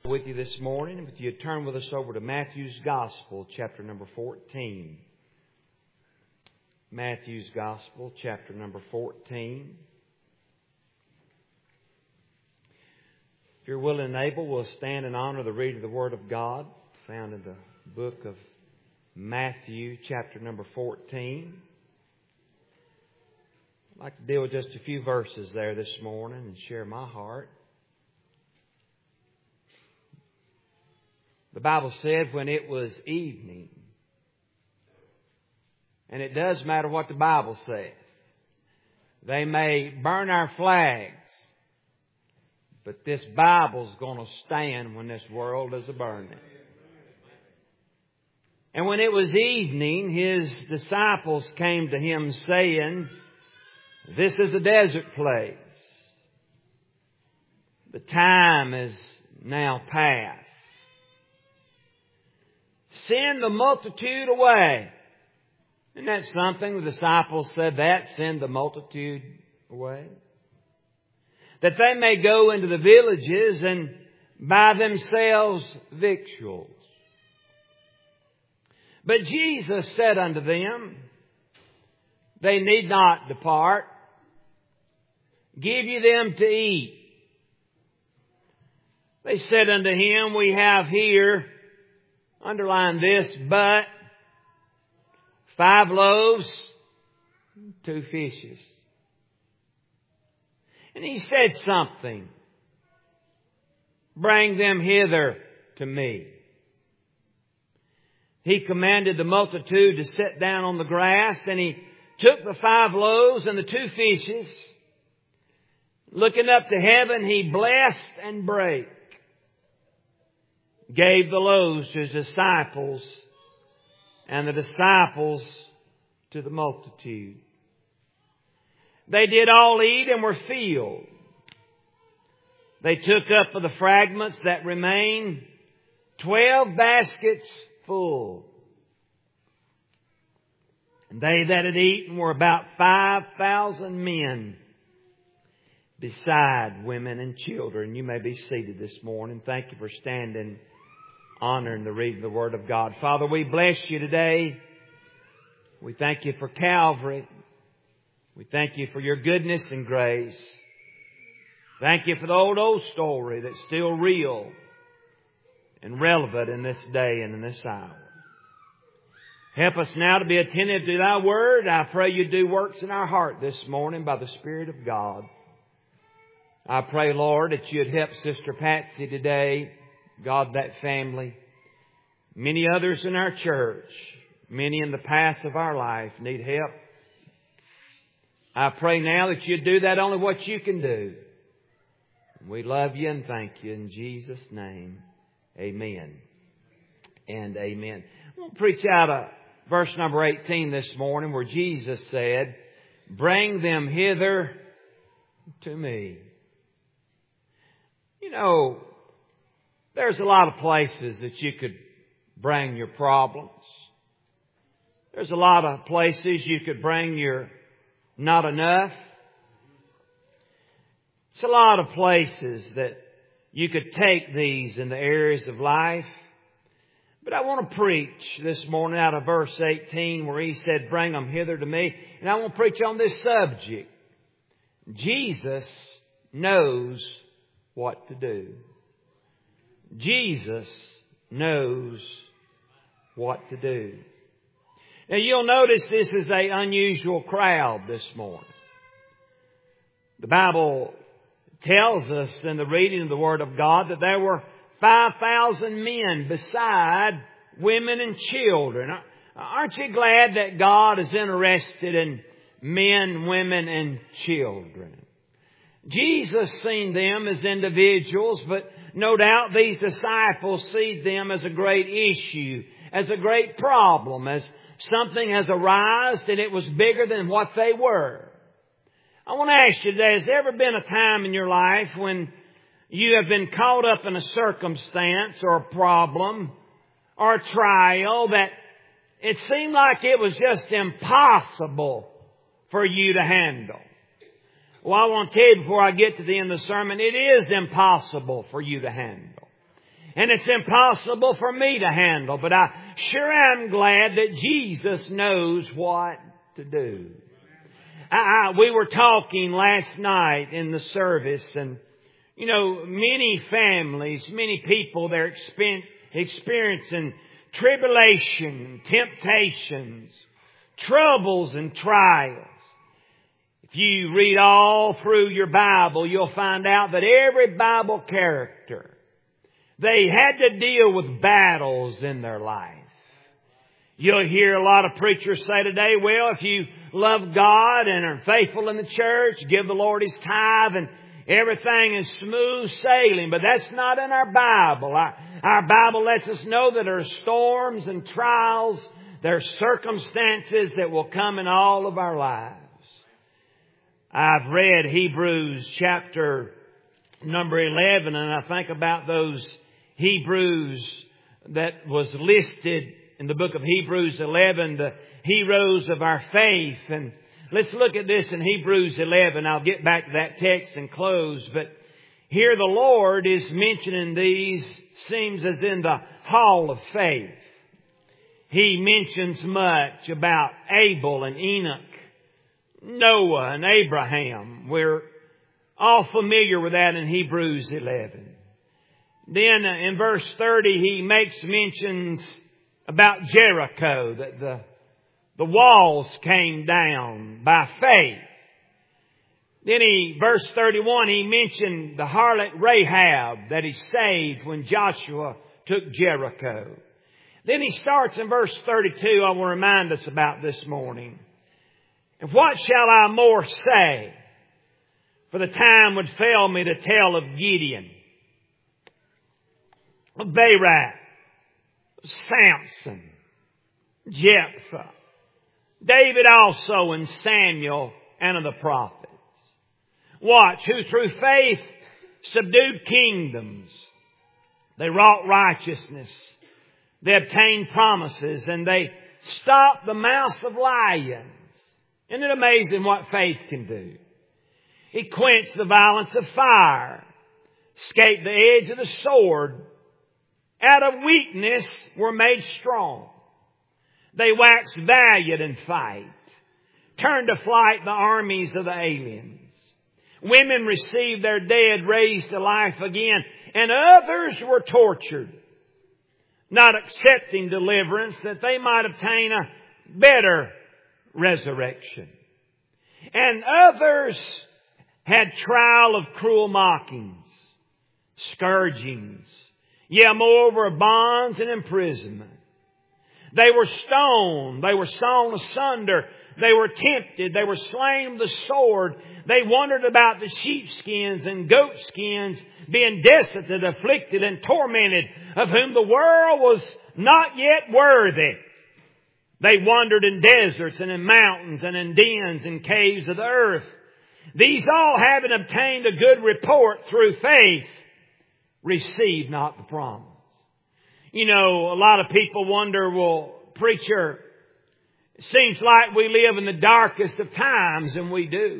With you this morning, if you turn with us over to Matthew's Gospel, chapter number 14. Matthew's Gospel, chapter number 14. If you're willing and able, we'll stand and honor the reading of the Word of God, found in the book of Matthew, chapter number 14. I'd like to deal with just a few verses there this morning and share my heart. The Bible said when it was evening, and it does matter what the Bible says. They may burn our flags, but this Bible's going to stand when this world is a-burning. And when it was evening, His disciples came to Him saying, "This is a desert place. The time is now past. Send the multitude away." Isn't that something? The disciples said that, send the multitude away. That they may go into the villages and buy themselves victuals. But Jesus said unto them, "They need not depart. Give ye them to eat." They said unto Him, "We have here," underline this, "but 5 loaves, 2 fishes." And He said something. "Bring them hither to me." He commanded the multitude to sit down on the grass, and He took the 5 loaves and the 2 fishes. Looking up to heaven, He blessed and brake. Gave the loaves to His disciples, and the disciples to the multitude. They did all eat and were filled. They took up of the fragments that remained 12 baskets full. And they that had eaten were about 5,000 men, beside women and children. You may be seated this morning. Thank you for standing, honoring the reading of the Word of God. Father, we bless You today. We thank You for Calvary. We thank You for Your goodness and grace. Thank You for the old story that's still real and relevant in this day and in this hour. Help us now to be attentive to Thy Word. I pray You do works in our heart this morning by the Spirit of God. I pray, Lord, that You'd help Sister Patsy today. God, that family. Many others in our church, many in the past of our life need help. I pray now that You'd do that only what You can do. We love You and thank You in Jesus' name. Amen and amen. I'm going to preach out of verse number 18 this morning where Jesus said, "Bring them hither to me." You know, there's a lot of places that you could bring your problems. There's a lot of places you could bring your not enough. It's a lot of places that you could take these in the areas of life. But I want to preach this morning out of verse 18 where He said, "Bring them hither to me." And I want to preach on this subject. Jesus knows what to do. Jesus knows what to do. Now you'll notice this is an unusual crowd this morning. The Bible tells us in the reading of the Word of God that there were 5,000 men beside women and children. Aren't you glad that God is interested in men, women, and children? Jesus seen them as individuals, but no doubt these disciples see them as a great issue, as a great problem, as something has arisen and it was bigger than what they were. I want to ask you today, has there ever been a time in your life when you have been caught up in a circumstance or a problem or a trial that it seemed like it was just impossible for you to handle? Well, I want to tell you before I get to the end of the sermon, it is impossible for you to handle. And it's impossible for me to handle. But I sure am glad that Jesus knows what to do. We were talking last night in the service, and many families, many people, they're experiencing tribulation, temptations, troubles and trials. If you read all through your Bible, you'll find out that every Bible character, they had to deal with battles in their life. You'll hear a lot of preachers say today, well, if you love God and are faithful in the church, give the Lord His tithe, and everything is smooth sailing. But that's not in our Bible. Our Bible lets us know that there are storms and trials, there are circumstances that will come in all of our lives. I've read Hebrews chapter number 11, and I think about those Hebrews that was listed in the book of Hebrews 11, the heroes of our faith. And let's look at this in Hebrews 11. I'll get back to that text and close. But here the Lord is mentioning these, seems as in the hall of faith. He mentions much about Abel and Enoch, Noah and Abraham. We're all familiar with that in Hebrews 11. Then in verse 30, he makes mentions about Jericho, that the walls came down by faith. Then verse 31, he mentioned the harlot Rahab that he saved when Joshua took Jericho. Then he starts in verse 32, I will remind us about this morning. And what shall I more say? For the time would fail me to tell of Gideon, of Barak, of Samson, Jephthah, David also, and Samuel, and of the prophets. Watch, who through faith subdued kingdoms. They wrought righteousness. They obtained promises, and they stopped the mouths of lions. Isn't it amazing what faith can do? He quenched the violence of fire, escaped the edge of the sword. Out of weakness were made strong. They waxed valiant in fight, turned to flight the armies of the aliens. Women received their dead raised to life again, and others were tortured, not accepting deliverance that they might obtain a better resurrection. And others had trial of cruel mockings, scourgings, yea, moreover, bonds and imprisonment. They were stoned. They were sawn asunder. They were tempted. They were slain with the sword. They wandered about the sheepskins and goatskins, being desolate, afflicted, and tormented, of whom the world was not yet worthy. They wandered in deserts and in mountains and in dens and caves of the earth. These all, having obtained a good report through faith, received not the promise. You know, a lot of people wonder, well, preacher, it seems like we live in the darkest of times, and we do.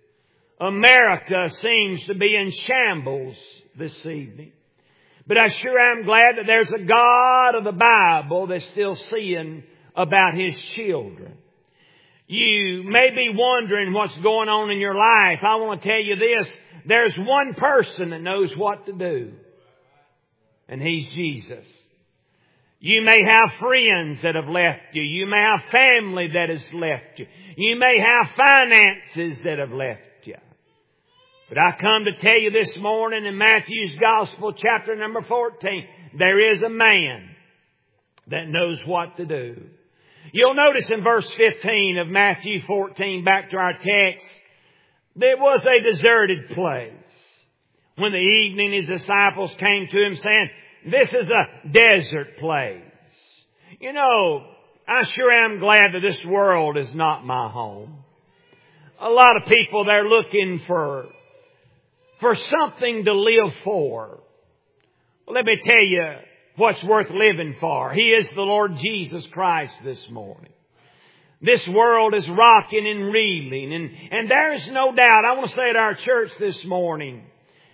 America seems to be in shambles this evening. But I sure am glad that there's a God of the Bible that's still seeing about His children. You may be wondering what's going on in your life. I want to tell you this. There's one person that knows what to do. And He's Jesus. You may have friends that have left you. You may have family that has left you. You may have finances that have left you. But I come to tell you this morning in Matthew's Gospel, chapter number 14, there is a man that knows what to do. You'll notice in verse 15 of Matthew 14, back to our text, there was a deserted place. When the evening His disciples came to Him saying, this is a desert place. You know, I sure am glad that this world is not my home. A lot of people, they're looking for something to live for. Well, let me tell you what's worth living for. He is the Lord Jesus Christ this morning. This world is rocking and reeling, and there's no doubt, I want to say to our church this morning,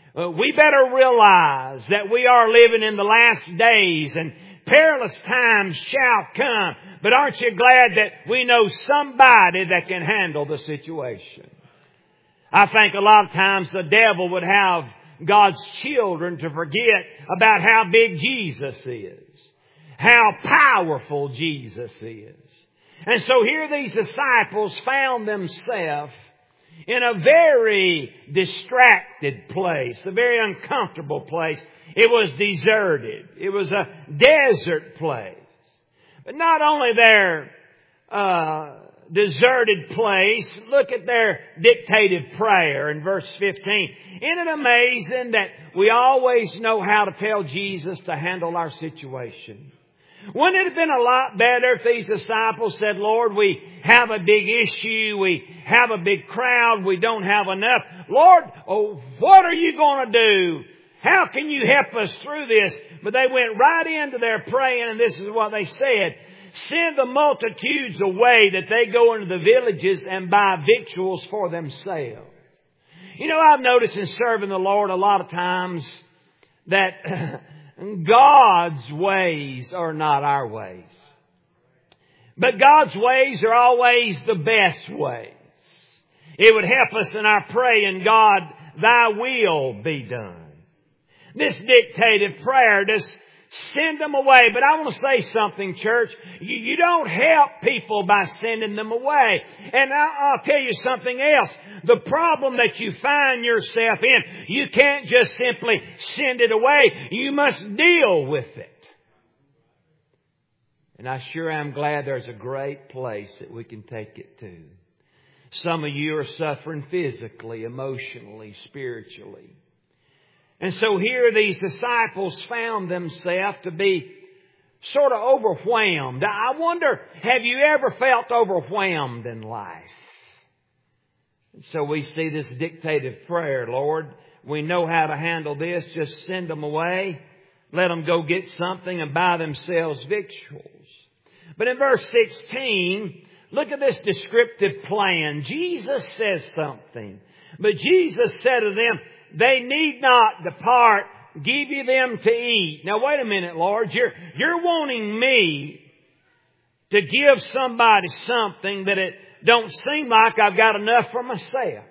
We better realize that we are living in the last days and perilous times shall come. But aren't you glad that we know somebody that can handle the situation? I think a lot of times the devil would have God's children to forget about how big Jesus is, how powerful Jesus is. And so here these disciples found themselves in a very distracted place, a very uncomfortable place. It was deserted. It was a desert place. But not only their deserted place, look at their dictated prayer in verse 15. Isn't it amazing that we always know how to tell Jesus to handle our situation? Wouldn't it have been a lot better if these disciples said, Lord, we have a big issue, we have a big crowd, we don't have enough. Lord, what are you going to do? How can you help us through this? But they went right into their praying, and this is what they said. Send the multitudes away that they go into the villages and buy victuals for themselves. You know, I've noticed in serving the Lord a lot of times that God's ways are not our ways. But God's ways are always the best ways. It would help us in our praying, God, Thy will be done. This dictated prayer, just send them away. But I want to say something, church. You don't help people by sending them away. And I'll tell you something else. The problem that you find yourself in, you can't just simply send it away. You must deal with it. And I sure am glad there's a great place that we can take it to. Some of you are suffering physically, emotionally, spiritually. And so here these disciples found themselves to be sort of overwhelmed. I wonder, have you ever felt overwhelmed in life? And so we see this dictated prayer, Lord, we know how to handle this. Just send them away. Let them go get something and buy themselves victuals. But in verse 16, look at this descriptive plan. Jesus says something. But Jesus said to them, they need not depart. Give you them to eat. Now wait a minute, Lord. You're wanting me to give somebody something that it don't seem like I've got enough for myself.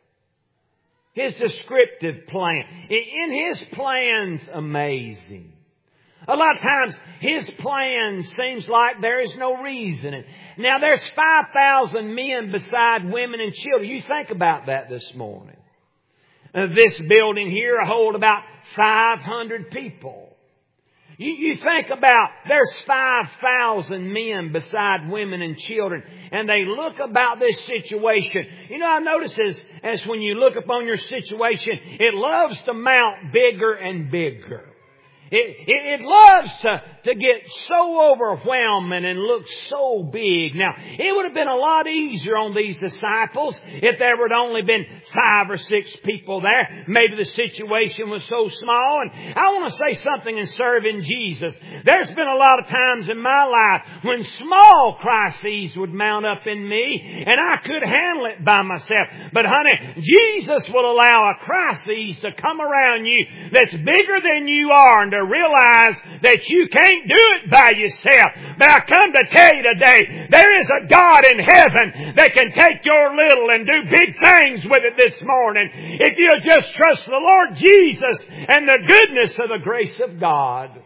His descriptive plan. In His plan's amazing. A lot of times His plan seems like there is no reason. Now there's 5,000 men beside women and children. You think about that this morning. This building here hold about 500 people. You think about there's 5,000 men beside women and children, and they look about this situation. You know, I notice as when you look upon your situation, it loves to mount bigger and bigger. It loves to get so overwhelming and look so big. Now, it would have been a lot easier on these disciples if there would only been 5 or 6 people there. Maybe the situation was so small. And I want to say something in serving Jesus. There's been a lot of times in my life when small crises would mount up in me and I could handle it by myself. But honey, Jesus will allow a crisis to come around you that's bigger than you are, and to realize that you can't do it by yourself. But I come to tell you today, there is a God in heaven that can take your little and do big things with it this morning. If you'll just trust the Lord Jesus and the goodness of the grace of God.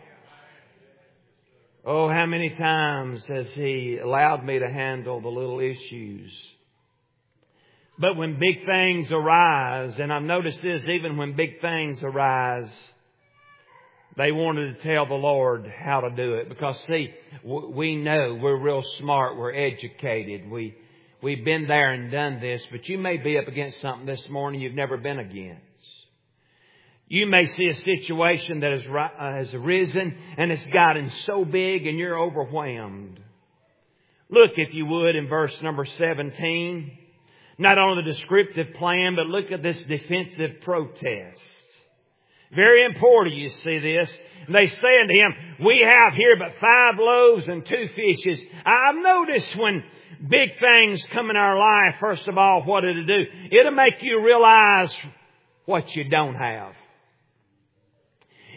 Oh, how many times has He allowed me to handle the little issues? But when big things arise, and I've noticed this, even when big things arise, they wanted to tell the Lord how to do it. Because see, we know we're real smart, we're educated, we've been there and done this. But you may be up against something this morning you've never been against. You may see a situation that has arisen and it's gotten so big and you're overwhelmed. Look, if you would, in verse number 17. Not only the descriptive plan, but look at this defensive protest. Very important you see this. And they say unto Him, we have here but 5 loaves and 2 fishes. I've noticed when big things come in our life, first of all, what it'll do? It'll make you realize what you don't have.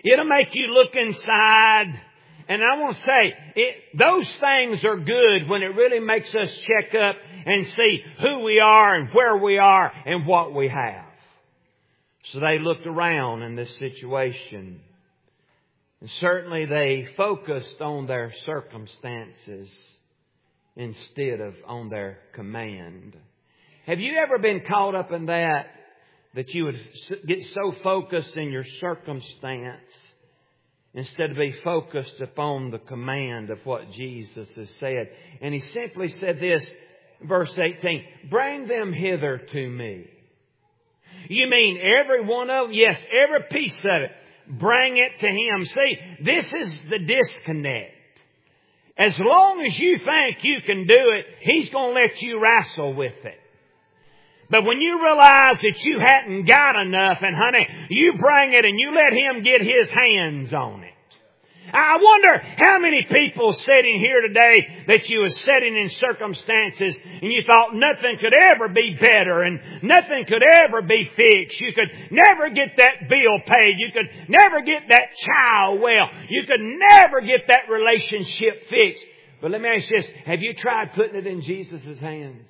It'll make you look inside. And I want to say, those things are good when it really makes us check up and see who we are and where we are and what we have. So they looked around in this situation. And certainly they focused on their circumstances instead of on their command. Have you ever been caught up in that you would get so focused in your circumstance instead of be focused upon the command of what Jesus has said? And He simply said this, verse 18, bring them hither to me. You mean every one of them? Yes, every piece of it. Bring it to Him. See, this is the disconnect. As long as you think you can do it, He's going to let you wrestle with it. But when you realize that you hadn't got enough, and honey, you bring it and you let Him get His hands on it. I wonder how many people sitting here today that you were sitting in circumstances and you thought nothing could ever be better and nothing could ever be fixed. You could never get that bill paid. You could never get that child well. You could never get that relationship fixed. But let me ask you this. Have you tried putting it in Jesus' hands?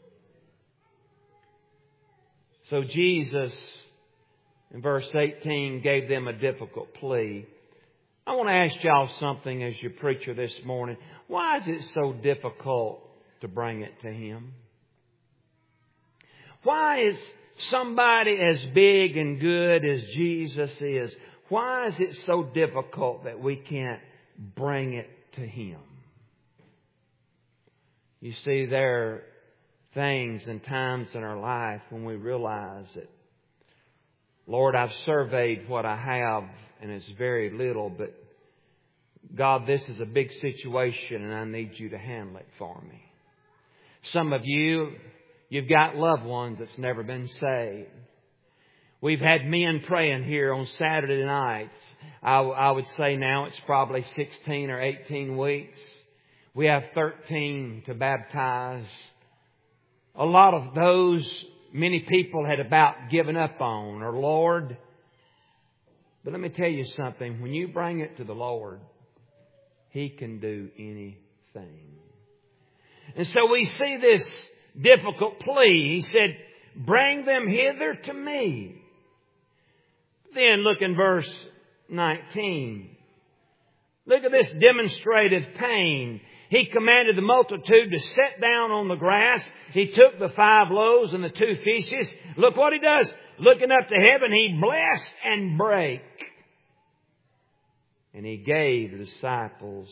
So Jesus, in verse 18, gave them a difficult plea. I want to ask y'all something as your preacher this morning. Why is it so difficult to bring it to Him? Why is somebody as big and good as Jesus is, why is it so difficult that we can't bring it to Him? You see, there are things and times in our life when we realize that, Lord, I've surveyed what I have and it's very little, but God, this is a big situation and I need You to handle it for me. Some of you, you've got loved ones that's never been saved. We've had men praying here on Saturday nights. I would say now it's probably 16 or 18 weeks. We have 13 to baptize. A lot of those, many people had about given up on, or Lord. But let me tell you something. When you bring it to the Lord, He can do anything. And so we see this difficult plea. He said, bring them hither to me. Then look in verse 19. Look at this demonstrative pain. He commanded the multitude to sit down on the grass. He took the 5 loaves and the 2 fishes. Look what He does. Looking up to heaven, He blessed and brake. And He gave the disciples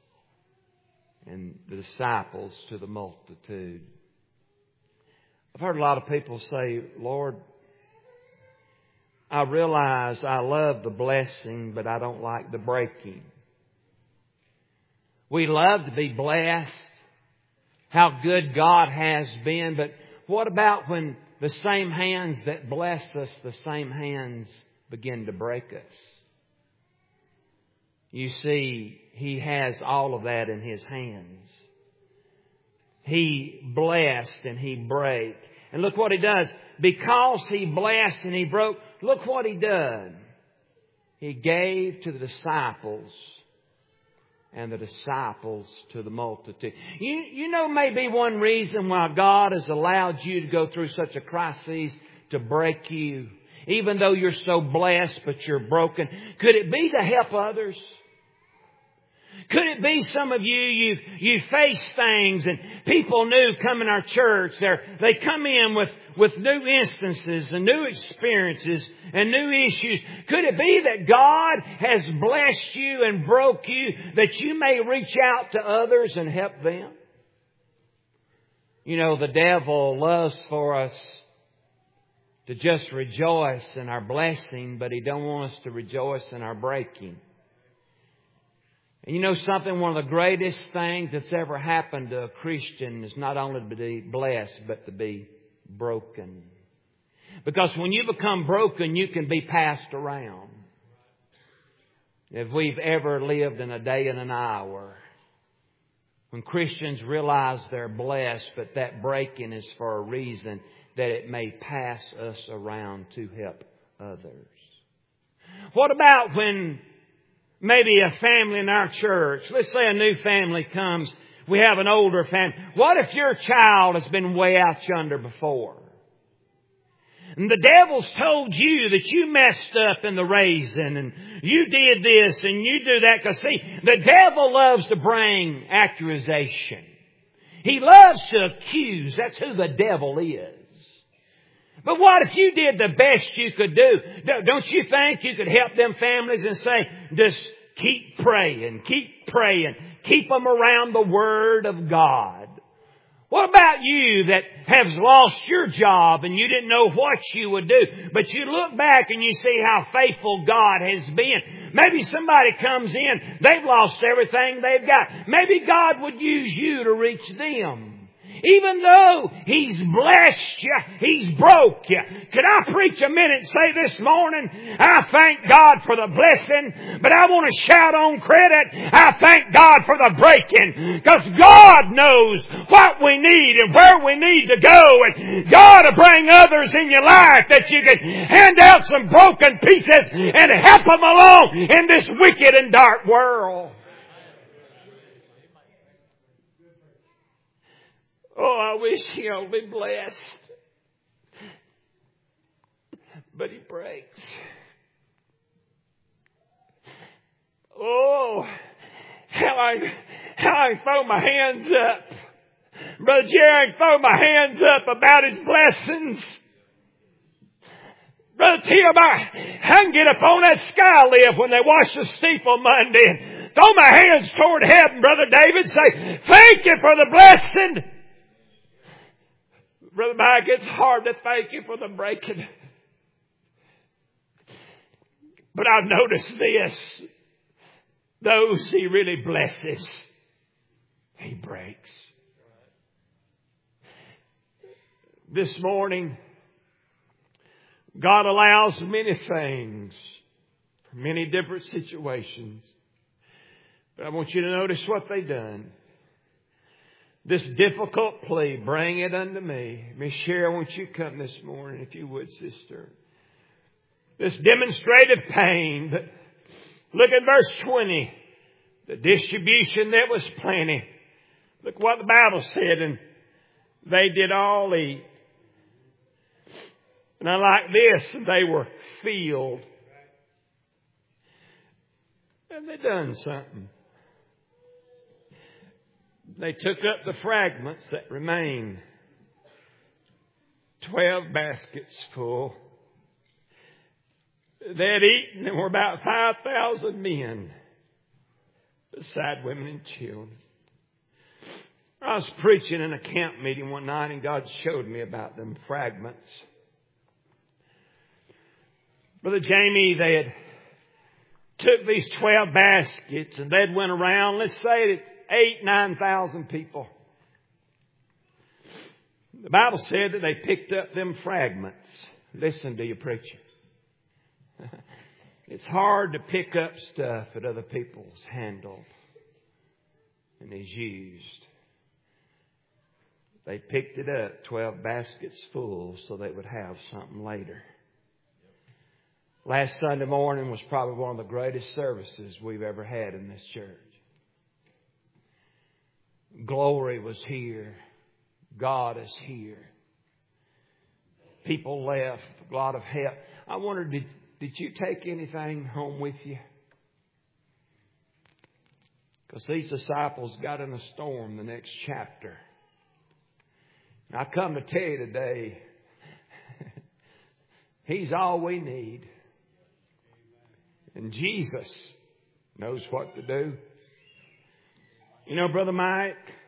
to the multitude. I've heard a lot of people say, Lord, I realize I love the blessing, but I don't like the breaking. We love to be blessed, how good God has been, but what about when the same hands that bless us, the same hands begin to break us? You see, He has all of that in His hands. He blessed and He brake. And look what He does. Because He blessed and He broke, look what He done. He gave to the disciples and the disciples to the multitude. You know maybe one reason why God has allowed you to go through such a crisis to break you, even though you're so blessed but you're broken. Could it be to help others? Could it be some of you face things and people new come in our church. They come in with new instances and new experiences and new issues. Could it be that God has blessed you and broke you that you may reach out to others and help them? You know, the devil loves for us to just rejoice in our blessing, but he don't want us to rejoice in our breaking. And you know something? One of the greatest things that's ever happened to a Christian is not only to be blessed, but to be broken. Because when you become broken, you can be passed around. If we've ever lived in a day and an hour, when Christians realize they're blessed, but that breaking is for a reason, that it may pass us around to help others. What about when maybe a family in our church, let's say a new family comes, we have an older family. What if your child has been way out yonder before? And the devil's told you that you messed up in the raising and you did this and you do that. Because see, the devil loves to bring accusation. He loves to accuse. That's who the devil is. But what if you did the best you could do? Don't you think you could help them families and say, just keep praying, keep them around the Word of God? What about you that have lost your job and you didn't know what you would do, but you look back and you see how faithful God has been? Maybe somebody comes in, they've lost everything they've got. Maybe God would use you to reach them. Even though He's blessed you, He's broke you. Could I preach a minute and say this morning, I thank God for the blessing, but I want to shout on credit, I thank God for the breaking. Because God knows what we need and where we need to go. And God will bring others in your life that you can hand out some broken pieces and help them along in this wicked and dark world. Oh, I wish He only blessed. But He breaks. Oh, how I throw my hands up. Brother Jerry, I throw my hands up about His blessings. Brother Tim, I can get up on that sky lift when they wash the steeple Monday and throw my hands toward heaven, Brother David, say, thank you for the blessing. Brother Mike, it's hard to thank you for the breaking. But I've noticed this. Those He really blesses, He breaks. This morning, God allows many things for many different situations. But I want you to notice what they've done. This difficult plea, bring it unto me. Miss Sherry, I want you to come this morning, if you would, sister. This demonstrated pain. But look at verse 20. The distribution that was plenty. Look what the Bible said. And they did all eat. And I like this. And they were filled. And they done something. They took up the fragments that remained. 12 baskets full. They had eaten, and were about 5,000 men, beside women and children. I was preaching in a camp meeting one night, and God showed me about them fragments. Brother Jamie, they had took these 12 baskets, and they'd went around, let's say it's 9,000 people. The Bible said that they picked up them fragments. Listen to you, preacher. It's hard to pick up stuff that other people's handled and is used. They picked it up, 12 baskets full, so they would have something later. Last Sunday morning was probably one of the greatest services we've ever had in this church. Glory was here. God is here. People left. A lot of help. I wonder, did you take anything home with you? Because these disciples got in a storm the next chapter. And I come to tell you today, He's all we need. And Jesus knows what to do. You know, Brother Mike,